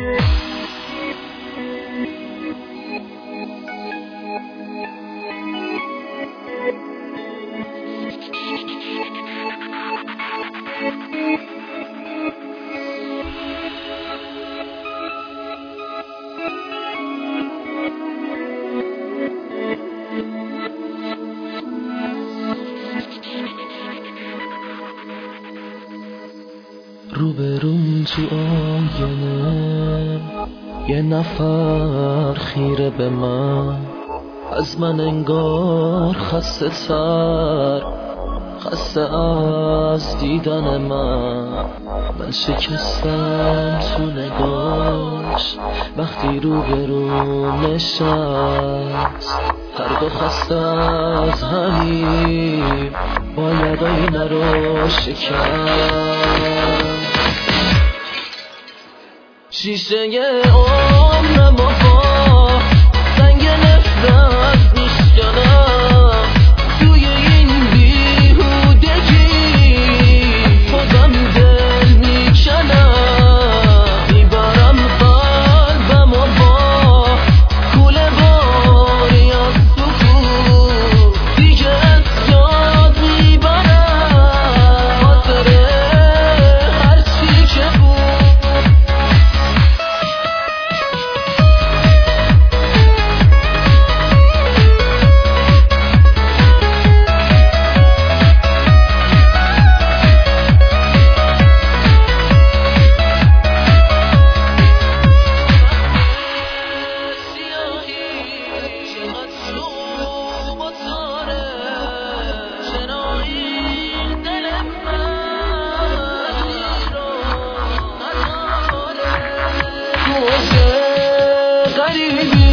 روبروم تو آینه یه نفر خیره به من، از من انگار خسته تر، خسته از دیدن من شکستم تو نگاش وقتی روبروم نشست. هر دو خسته از همین باید آینه رو شکست. شیشه عمرم و با سنگ نفرت میشکنم توی این بیهودگی، خودم دل میکنم، میبرم قلبم و با کوله باری از سکوت دیگه از یاد میبرم خاطره هرچی که بود. غریبی